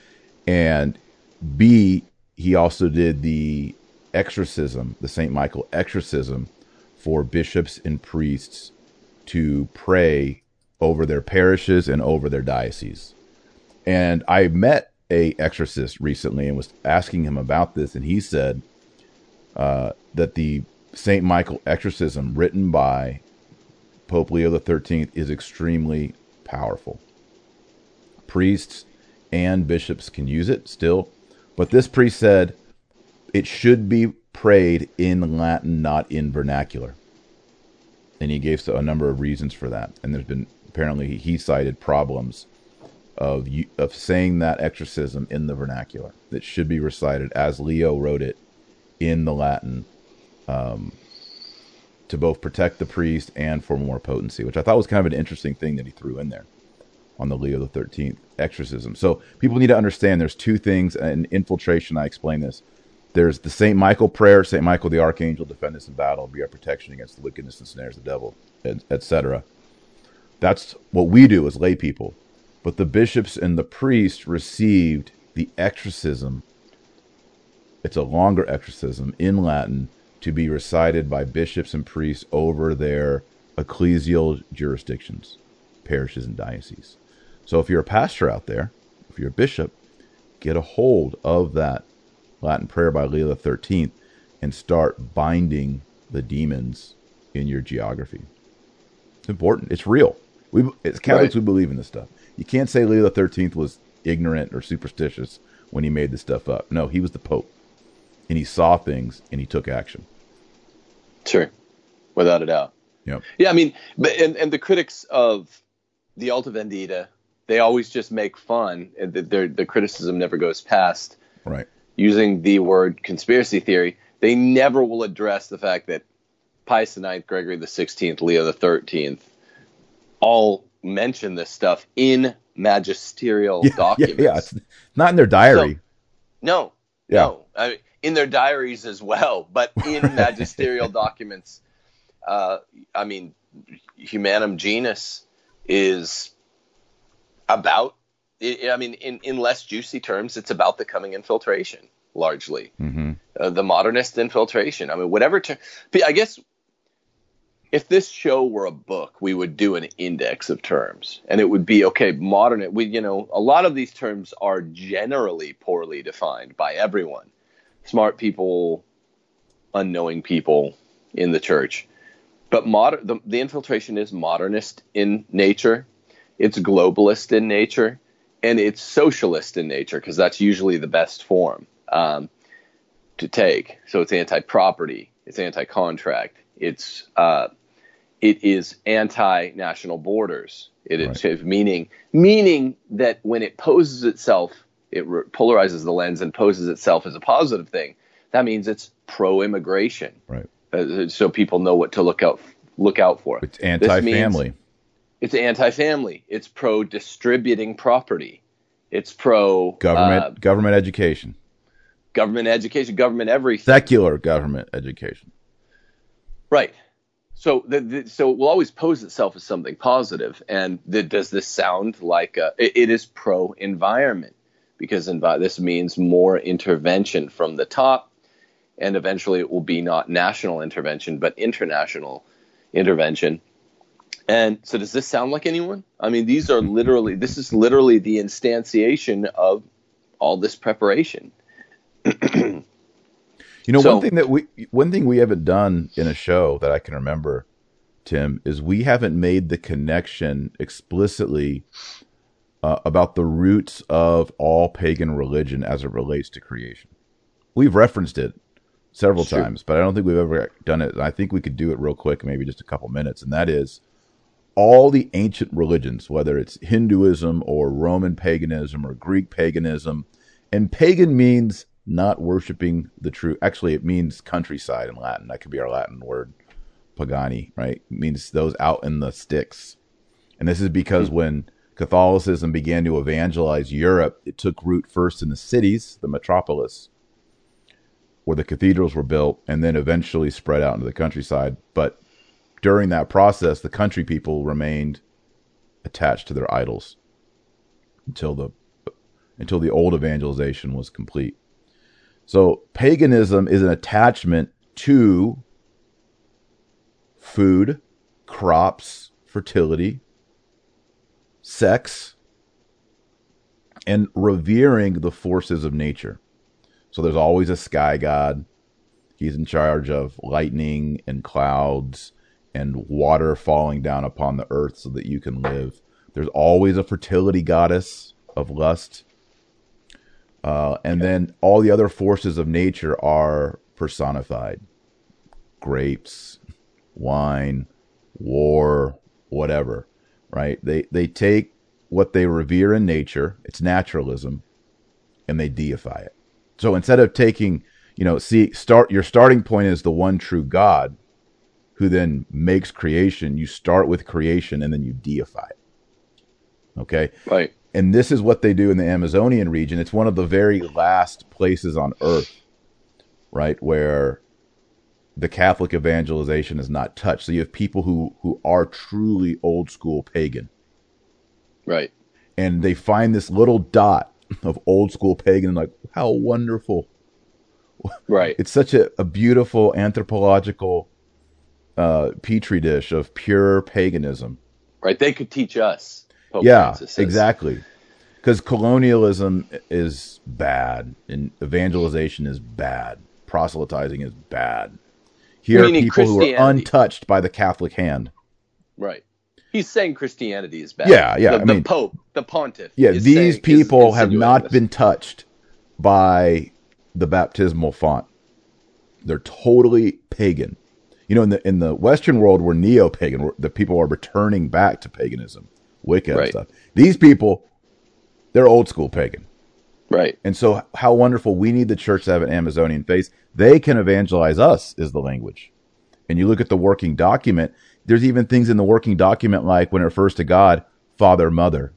And B, he also did the exorcism, the Saint Michael exorcism, for bishops and priests to pray over their parishes and over their dioceses. And I met a exorcist recently and was asking him about this, and he said uh, that the Saint Michael exorcism written by Pope Leo the Thirteenth is extremely powerful. Priests and bishops can use it still, but this priest said it should be prayed in Latin, not in vernacular. And he gave a number of reasons for that. And there's been, apparently he cited problems of of saying that exorcism in the vernacular. That should be recited as Leo wrote it in the Latin, um, to both protect the priest and for more potency, which I thought was kind of an interesting thing that he threw in there on the Leo the Thirteenth exorcism. So people need to understand there's two things in infiltration. I explain this. There's the Saint Michael prayer, Saint Michael the Archangel, defend us in battle, be our protection against the wickedness and snares of the devil, et cetera. That's what we do as lay people. But the bishops and the priests received the exorcism. It's a longer exorcism in Latin to be recited by bishops and priests over their ecclesial jurisdictions, parishes and dioceses. So if you're a pastor out there, if you're a bishop, get a hold of that Latin prayer by Leo the Thirteenth and start binding the demons in your geography. It's important. It's real. We, as Catholics, right. we believe in this stuff. You can't say Leo the Thirteenth was ignorant or superstitious when he made this stuff up. No, he was the Pope, and he saw things and he took action. Sure, without a doubt. Yep. Yeah, I mean, but and, and the critics of the Alta Vendita, they always just make fun, and the, the criticism never goes past. Right. Using the word conspiracy theory, they never will address the fact that Pius the Ninth, Gregory the Sixteenth, Leo the Thirteenth, all mention this stuff in magisterial yeah, documents. Yeah, yeah, it's not in their diary. So, no, yeah. no, I mean, in their diaries as well, but in right. magisterial documents. Uh, I mean, Humanum Genus is about. I mean, in, in less juicy terms, it's about the coming infiltration, largely. Mm-hmm. Uh, the modernist infiltration. I mean, whatever term. I guess if this show were a book, we would do an index of terms. And it would be, okay, modern. We, you know, a lot of these terms are generally poorly defined by everyone. Smart people, unknowing people in the church. But modern, the, the infiltration is modernist in nature. It's globalist in nature. And it's socialist in nature, because that's usually the best form um, to take. So it's anti-property, it's anti-contract, it's uh, it is anti-national borders. It is Right. meaning meaning that when it poses itself, it re- polarizes the lens and poses itself as a positive thing. That means it's pro-immigration. Right. Uh, so people know what to look out look out for. It's This anti-family. means it's anti-family. It's pro-distributing property. It's pro Government uh, government education. government education, government everything. Secular government education. Right. So the, the, so it will always pose itself as something positive. And the, does this sound like a, it, it is pro-environment, because envi- this means more intervention from the top, and eventually it will be not national intervention but international intervention. And so does this sound like anyone? I mean, these are literally this is literally the instantiation of all this preparation. You know, So- one thing that we one thing we haven't done in a show that I can remember, Tim, is we haven't made the connection explicitly uh, about the roots of all pagan religion as it relates to creation. We've referenced it several Sure. times, but I don't think we've ever done it. I think we could do it real quick, maybe just a couple minutes, and that is all the ancient religions, whether it's Hinduism or Roman paganism or Greek paganism, and pagan means not worshiping the true. Actually, it means countryside in Latin. That could be our Latin word, pagani, right? It means those out in the sticks. And this is because when Catholicism began to evangelize Europe, it took root first in the cities, the metropolis, where the cathedrals were built, and then eventually spread out into the countryside. But during that process, the country people remained attached to their idols until the until the old evangelization was complete. So paganism is an attachment to food, crops, fertility, sex, and revering the forces of nature. So there's always a sky god. He's in charge of lightning and clouds and water falling down upon the earth so that you can live. There's always a fertility goddess of lust. Uh, and then all the other forces of nature are personified. Grapes, wine, war, whatever, right? They they take what they revere in nature, it's naturalism, and they deify it. So instead of taking, you know, see, start your starting point is the one true God who then makes creation. You start with creation and then you deify it. Okay? Right. And this is what they do in the Amazonian region. It's one of the very last places on earth, right, where the Catholic evangelization is not touched. So you have people who, who are truly old school pagan. Right. And they find this little dot of old school pagan and like, how wonderful. Right. It's such a, a beautiful anthropological uh, petri dish of pure paganism. Right. They could teach us. Pope Yeah, Francis says. exactly. Because colonialism is bad and evangelization is bad. Proselytizing is bad. Here are Meaning people who are Christianity. untouched by the Catholic hand. Right. He's saying Christianity is bad. Yeah, yeah, The, I the mean- Pope, the Pontiff. Yeah, is these saying- is people have insinuating not this. been touched by the baptismal font. They're totally pagan. You know, in the in the Western world, we're neo-pagan. We're, the people are returning back to paganism, Wicca and Right. stuff. These people, they're old school pagan. Right. And so how wonderful. We need the church to have an Amazonian face. They can evangelize us is the language. And you look at the working document, there's even things in the working document like when it refers to God, Father, Mother.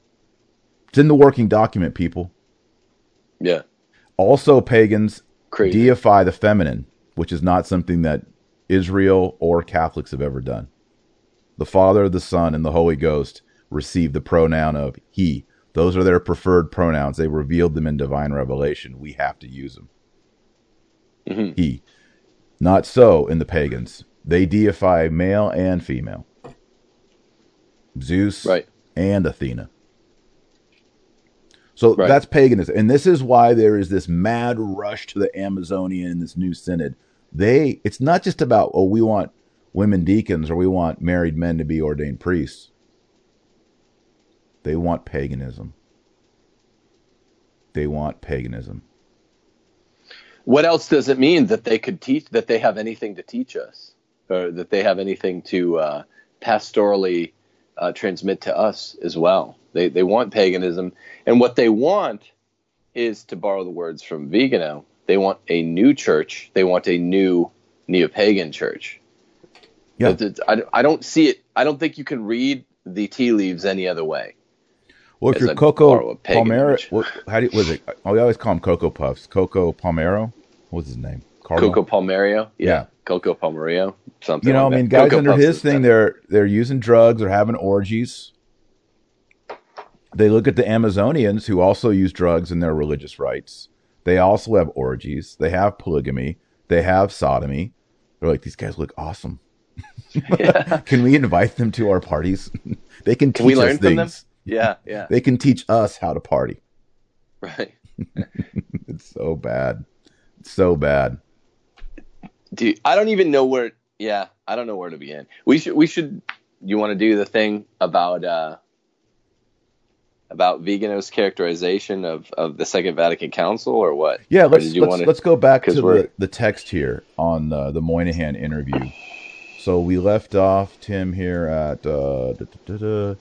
It's in the working document, people. Yeah. Also, pagans Crazy. deify the feminine, which is not something that Israel or Catholics have ever done. The Father, the Son, and the Holy Ghost receive the pronoun of he. Those are their preferred pronouns. They revealed them in divine revelation. We have to use them. Mhm. He. Not so in the pagans. They deify male and female. Zeus Right. and Athena. So Right. that's paganism. And this is why there is this mad rush to the Amazonian in this new synod. They, it's not just about, oh, we want women deacons or we want married men to be ordained priests. They want paganism. They want paganism. What else does it mean that they could teach, that they have anything to teach us? or that they have anything to uh, pastorally uh, transmit to us as well. They they want paganism, and what they want is, to borrow the words from Vigano, they want a new church. They want a new neo-pagan church. Yeah. I, I don't see it. I don't think you can read the tea leaves any other way. Well, if you're Coco Palmero, what, how do you, was it? Oh, we always call him Cocoa Puffs. Coco Palmero, what's his name? Cardinal? Coco Palmero, yeah. yeah. Coco Palmero, something. You know, like I mean, that. guys Coco under Puffs his thing, they're they're using drugs, they're having orgies. They look at the Amazonians who also use drugs in their religious rites. They also have orgies. They have polygamy. They have sodomy. They're like, these guys look awesome. Yeah. Can we invite them to our parties? They can teach can we learn us things. From them? Yeah, yeah. They can teach us how to party. Right. It's so bad. It's so bad. Dude, I don't even know where. Yeah, I don't know where to begin. We should. We should. You want to do the thing about uh, about Vigano's characterization of, of the Second Vatican Council, or what? Yeah, let's let's, wanna, let's go back to the, the text here on uh, the Moynihan interview. So we left off, Tim, here at uh, da, da, da, da,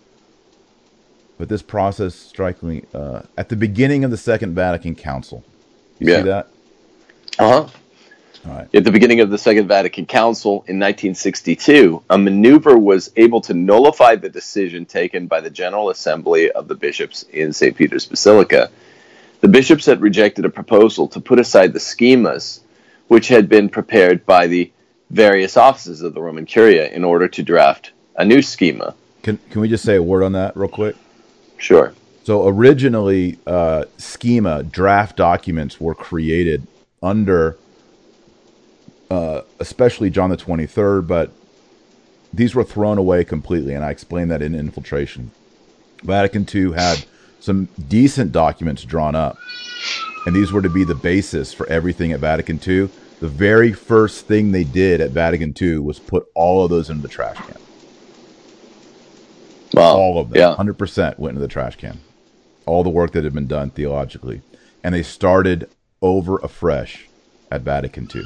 but this process strikingly uh, at the beginning of the Second Vatican Council. You yeah. see that? Uh huh. All right. At the beginning of the Second Vatican Council in nineteen sixty-two, a maneuver was able to nullify the decision taken by the General Assembly of the bishops in Saint Peter's Basilica. The bishops had rejected a proposal to put aside the schemas which had been prepared by the various offices of the Roman Curia in order to draft a new schema. Can can we just say a word on that real quick? Sure. So originally, uh, schema, draft documents were created under, uh, especially John the twenty-third, but these were thrown away completely, and I explained that in Infiltration. Vatican two had some decent documents drawn up, and these were to be the basis for everything at Vatican two. The very first thing they did at Vatican two was put all of those into the trash can. Wow. All of them, yeah. one hundred percent went into the trash can. All the work that had been done theologically. And they started over afresh at Vatican two.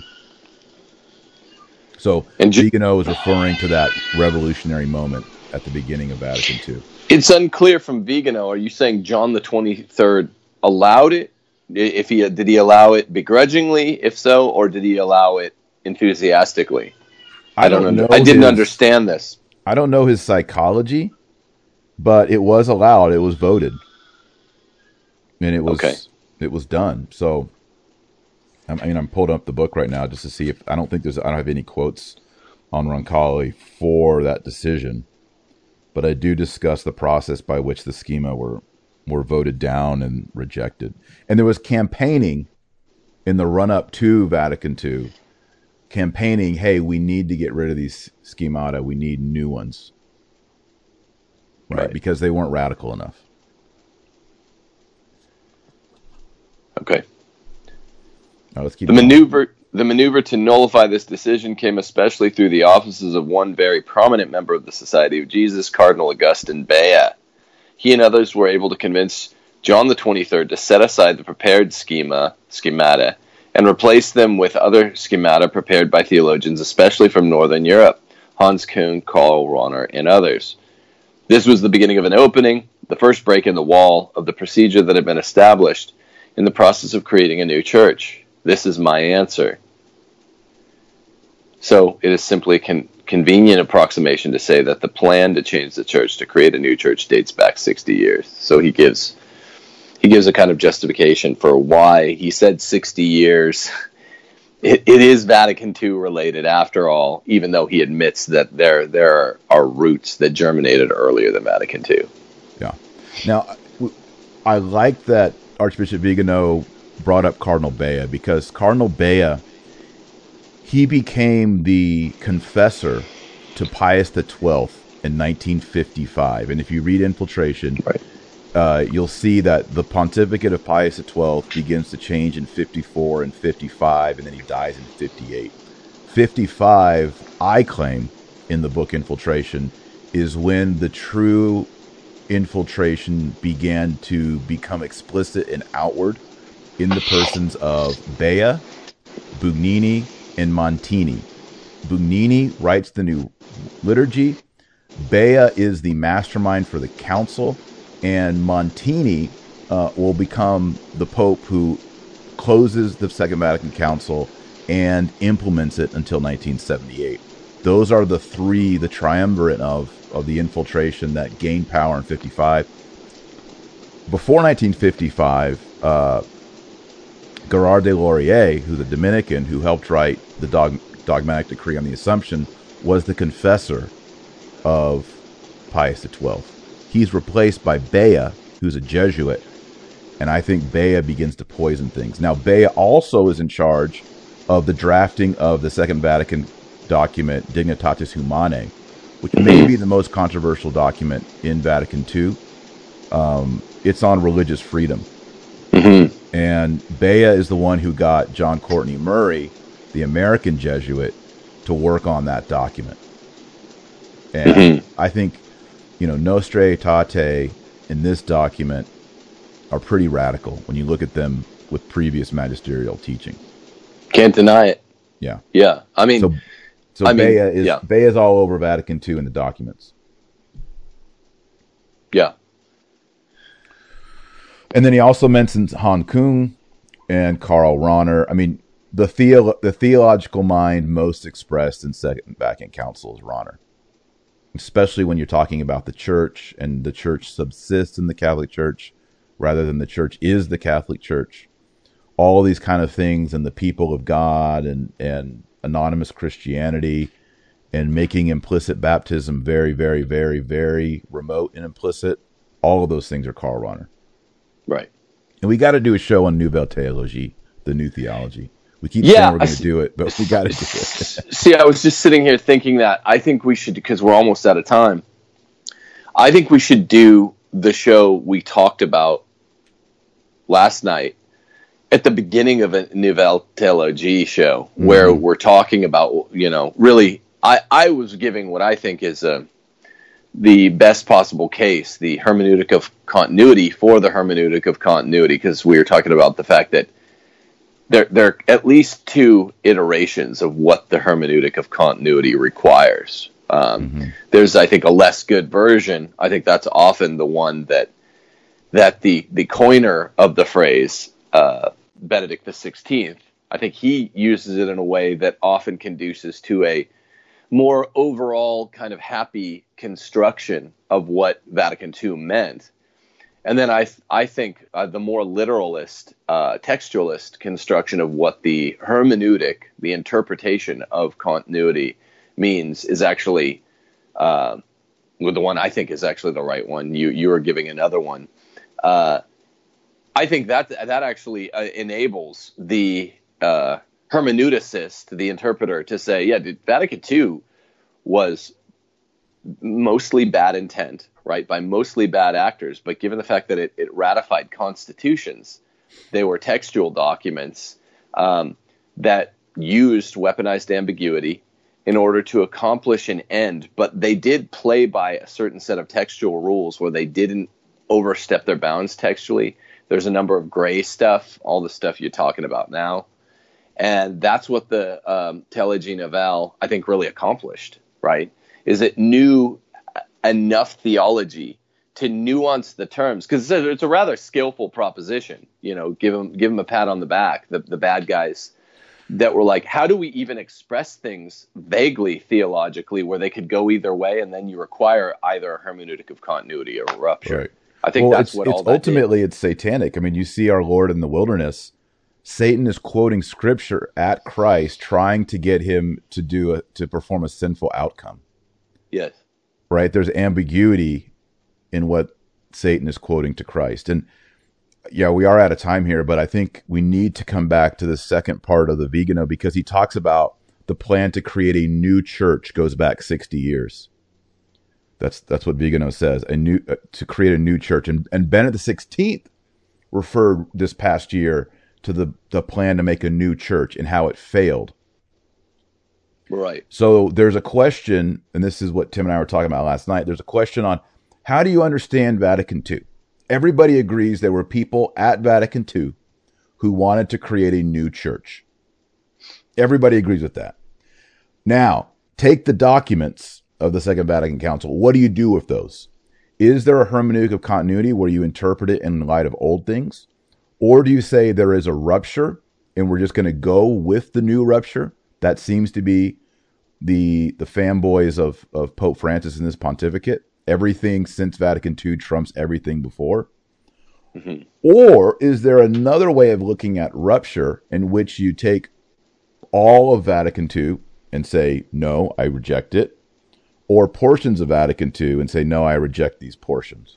So and ju- Vigano is referring to that revolutionary moment at the beginning of Vatican two. It's unclear from Vigano. Are you saying John the twenty-third allowed it? If he did he allow it begrudgingly, if so, or did he allow it enthusiastically? I, I don't, don't know. I didn't his, understand this. I don't know his psychology, but it was allowed. It was voted, and it was okay. it was done. So, I mean, I'm pulling up the book right now just to see if I don't think there's I don't have any quotes on Roncalli for that decision, but I do discuss the process by which the schema were. were voted down and rejected. And there was campaigning in the run-up to Vatican two, campaigning, hey, we need to get rid of these schemata. We need new ones. Right? right. Because they weren't radical enough. Okay. Now let's keep the maneuver. The maneuver to nullify this decision came especially through the offices of one very prominent member of the Society of Jesus, Cardinal Augustin Bea. He and others were able to convince John the twenty-third to set aside the prepared schema, schemata, and replace them with other schemata prepared by theologians, especially from Northern Europe, Hans Kuhn, Karl Rahner, and others. This was the beginning of an opening, the first break in the wall of the procedure that had been established in the process of creating a new church. This is my answer. So it is simply a con- convenient approximation to say that the plan to change the church, to create a new church, dates back sixty years. So he gives he gives a kind of justification for why he said sixty years. It, it is Vatican two related after all, even though he admits that there there are roots that germinated earlier than Vatican two. Yeah. Now, I like that Archbishop Vigano brought up Cardinal Bea, because Cardinal Bea, he became the confessor to Pius the twelfth in nineteen fifty-five. And if you read Infiltration, right. uh, you'll see that the pontificate of Pius the twelfth begins to change in fifty-four and fifty-five, and then he dies in fifty-eight. fifty-five, I claim, in the book Infiltration, is when the true infiltration began to become explicit and outward in the persons of Bea, Bugnini, and Montini. Bugnini writes the new liturgy. Bea is the mastermind for the council, and Montini uh, will become the pope who closes the Second Vatican Council and implements it until nineteen seventy-eight. Those are the three, the triumvirate of, of the infiltration that gained power in fifty-five. Before nineteen fifty-five, uh, Gerard de Laurier, who's a Dominican who helped write the dog, dogmatic decree on the Assumption, was the confessor of Pius the twelfth. He's replaced by Bea, who's a Jesuit, and I think Bea begins to poison things. Now, Bea also is in charge of the drafting of the Second Vatican document, Dignitatis Humanae, which may be the most controversial document in Vatican two. Um, it's on religious freedom. Mm-hmm. And Bea is the one who got John Courtney Murray, the American Jesuit, to work on that document. And mm-hmm. I think, you know, Nostra Aetate in this document are pretty radical when you look at them with previous magisterial teaching. Can't deny it. Yeah. Yeah. I mean, so, so I Bea mean, is yeah. Bea is all over Vatican two in the documents. Yeah. And then he also mentions Han Kung and Karl Rahner. I mean, the theo- the theological mind most expressed in Second Vatican Council is Rahner, especially when you're talking about the church and the church subsists in the Catholic Church rather than the church is the Catholic Church. All these kind of things, and the people of God and, and anonymous Christianity and making implicit baptism very, very, very, very remote and implicit. All of those things are Karl Rahner. Right. And we got to do a show on Nouvelle Théologie, the new theology. We keep yeah, saying we're going to do it, but we got to do it. See, I was just sitting here thinking that I think we should, because we're almost out of time, I think we should do the show we talked about last night at the beginning of a Nouvelle Théologie show, mm-hmm. where we're talking about, you know, really, I, I was giving what I think is a, the best possible case, the hermeneutic of continuity for the hermeneutic of continuity, because we were talking about the fact that there, there are at least two iterations of what the hermeneutic of continuity requires. Um, mm-hmm. There's, I think, a less good version. I think that's often the one that that the, the coiner of the phrase, uh, Benedict the sixteenth, I think he uses it in a way that often conduces to a more overall kind of happy construction of what Vatican two meant. And then I th- I think uh, the more literalist, uh, textualist construction of what the hermeneutic, the interpretation of continuity means is actually, uh, well, the one I think is actually the right one. You you are giving another one. Uh, I think that that actually uh, enables the uh, hermeneuticist, the interpreter, to say, yeah, dude, Vatican two was mostly bad intent, right, by mostly bad actors, but given the fact that it, it ratified constitutions, they were textual documents um, that used weaponized ambiguity in order to accomplish an end, but they did play by a certain set of textual rules where they didn't overstep their bounds textually. There's a number of gray stuff, all the stuff you're talking about now. And that's what the um, Théologie Nouvelle, I think, really accomplished, right? Is it knew enough theology to nuance the terms? Because it's a rather skillful proposition, you know, give them, give them a pat on the back, the, the bad guys that were like, how do we even express things vaguely theologically where they could go either way, and then you require either a hermeneutic of continuity or a rupture. Right. I think well, that's it's, what it's all that ultimately did. It's satanic. I mean, you see our Lord in the wilderness. Satan is quoting scripture at Christ, trying to get him to do a, to perform a sinful outcome. Yes. Right. There's ambiguity in what Satan is quoting to Christ. And yeah, we are out of time here, but I think we need to come back to the second part of the Vigano, because he talks about the plan to create a new church goes back sixty years. That's that's what Vigano says, a new uh, to create a new church. And and Benedict the sixteenth referred this past year to the, the plan to make a new church and how it failed. Right. So there's a question, and this is what Tim and I were talking about last night. There's a question on how do you understand Vatican two? Everybody agrees there were people at Vatican two who wanted to create a new church. Everybody agrees with that. Now, take the documents of the Second Vatican Council. What do you do with those? Is there a hermeneutic of continuity where you interpret it in light of old things? Or do you say there is a rupture and we're just going to go with the new rupture? That seems to be the the fanboys of, of Pope Francis in this pontificate. Everything since Vatican Two trumps everything before. Mm-hmm. Or is there another way of looking at rupture in which you take all of Vatican Two and say, no, I reject it, or portions of Vatican Two and say, no, I reject these portions.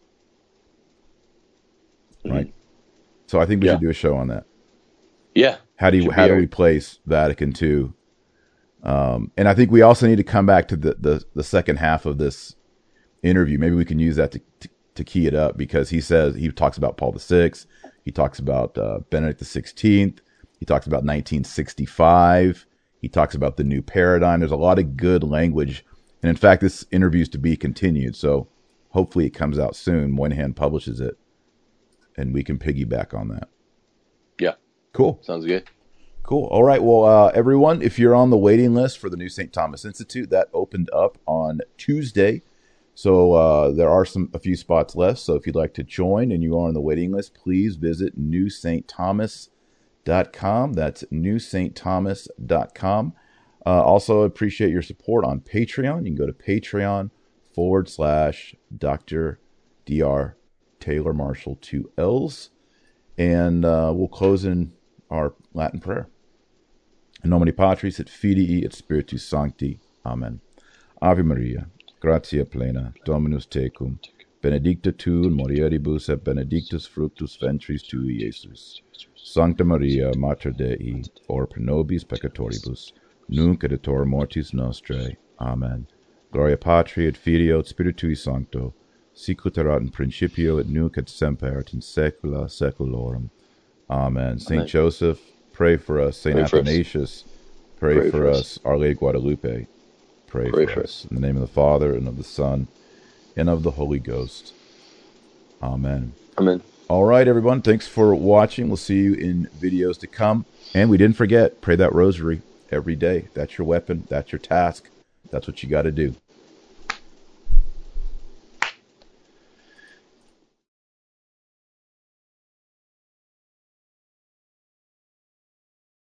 Mm-hmm. Right? So I think we yeah. should do a show on that. Yeah. How do you how do we place Vatican Two? Um, and I think we also need to come back to the, the, the second half of this interview. Maybe we can use that to, to, to key it up, because he says, he talks about Paul the Sixth. He talks about uh, Benedict the Sixteenth. He talks about nineteen sixty-five. He talks about the new paradigm. There's a lot of good language. And in fact, this interview is to be continued. So hopefully it comes out soon. Moynihan publishes it and we can piggyback on that. Yeah. Cool. Sounds good. Cool. All right. Well, uh, everyone, if you're on the waiting list for the new Saint Thomas Institute, that opened up on Tuesday. So uh, there are some a few spots left. So if you'd like to join and you are on the waiting list, please visit new saint thomas dot com. That's new saint thomas dot com. Uh, also, appreciate your support on Patreon. You can go to Patreon forward slash Doctor D R Taylor Marshall, two L's. And uh, we'll close in our Latin prayer. In nomine Patris et Filii et Spiritus Sancti. Amen. Ave Maria, gratia plena, Dominus tecum, benedicta tu in mulieribus et benedictus fructus ventris tui, Iesus. Sancta Maria, Mater Dei, ora pro nobis peccatoribus, nunc et hora mortis nostrae. Amen. Gloria Patri et Filio et Spiritui Sancto, sicut erat in principio et nunc et semper et in saecula saeculorum. Amen. Saint Amen. Joseph, pray for us. Saint Athanasius, pray, pray for, for us. us. Our Lady Guadalupe, pray, pray for, for us. us. In the name of the Father, and of the Son, and of the Holy Ghost. Amen. Amen. All right, everyone. Thanks for watching. We'll see you in videos to come. And we didn't forget, pray that rosary every day. That's your weapon. That's your task. That's what you got to do.